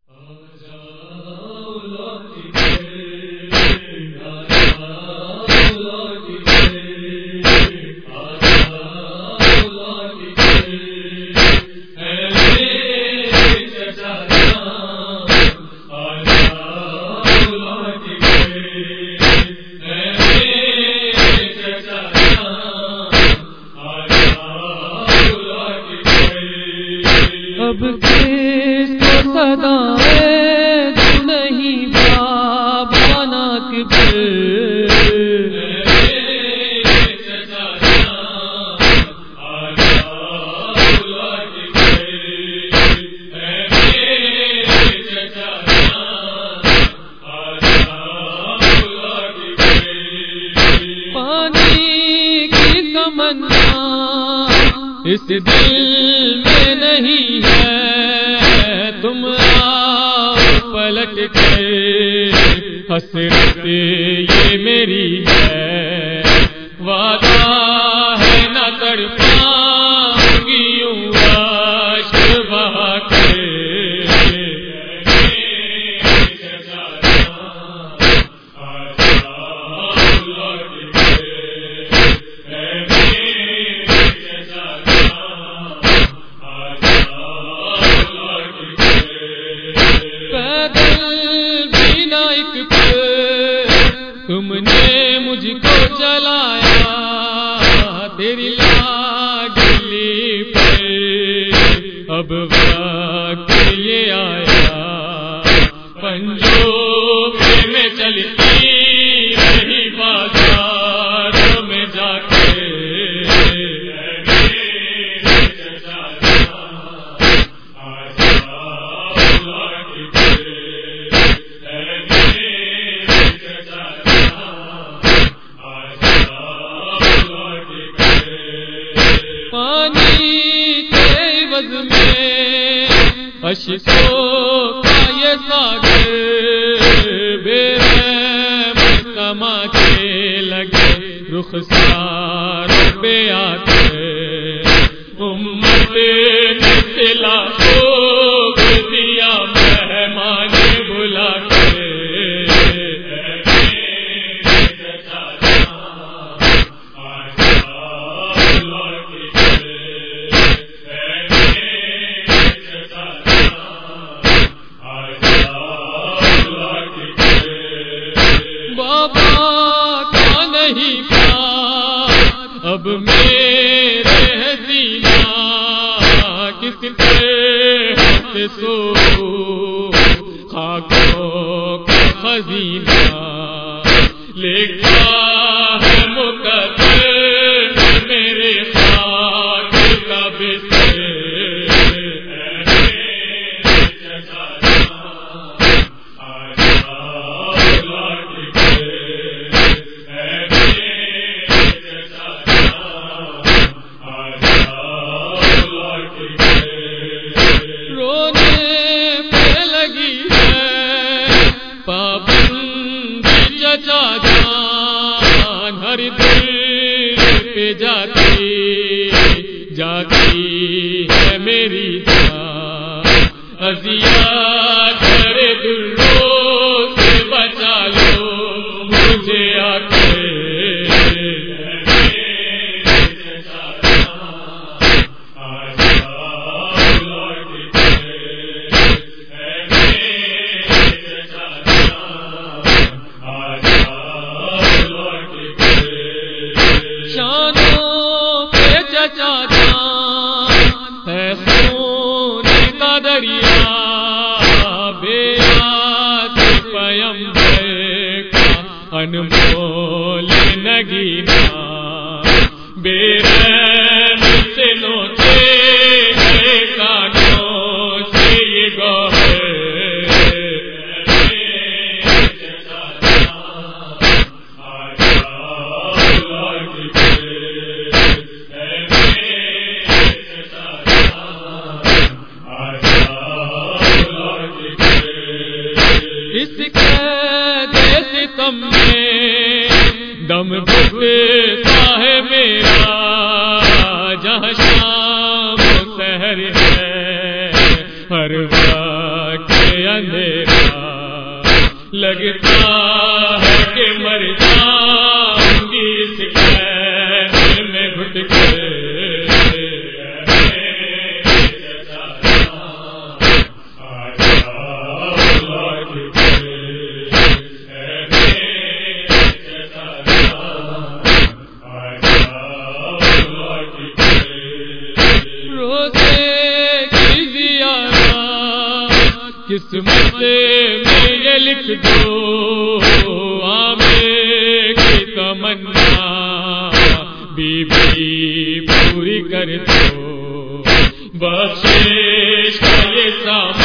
اب کس کو صدائے تو نہیں بابانا کبر پانی کی تمنا اس دل میں نہیں ہے، تم آؤ پلٹ کے، حسرت یہ میری ہے، وعدہ ہے نہ تڑپاؤں گی یوں اشک بہا کے۔ تم نے مجھ کو چلایا تیری لاڈلی پہ، اب وقت یہ آیا پنجوں میں چلتی رہی بازار میں جا کے۔ پانی کے عوض میں اشکوں کا یہ ساگر، بے رحم تماچے لگے رخسار پہ آتے، امت نے دلا کو دیا مہمان بلا کے۔ بابا کا نہیں تھا اب میرے سینہ، کس پہ سو خاکوں کا خزینہ، لکھا ہے مقدر میرے خاک کا بستر۔ چچا جان ہر دل پہ جاتی ہے میری جان، اذیت کرے دلوں سے بچا لو مجھے آ کے۔ چچا جان ہے خون کا دریا، بے یاد پیمبر کا انمول نگینا، بے رحم سے نوچے گئے کانٹوں سے یہ گوہر۔ اس قید ستم میں دم گھٹتا ہے میرا، جہاں شام سحر ہے ہر وقت اندھیرا لگتا ہے کہ مر جاؤں گی اس قید میں گھٹ کر قسمت میں یہ لکھ دو آمیں کی تمنا بی بی پوری کر دو بخشش کا یہ سامان